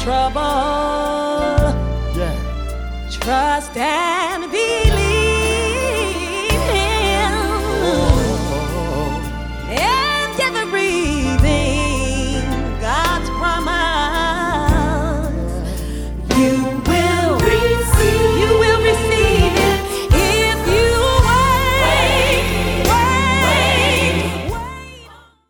trouble. Yeah. Trust and believe Him. And everything God's promised you.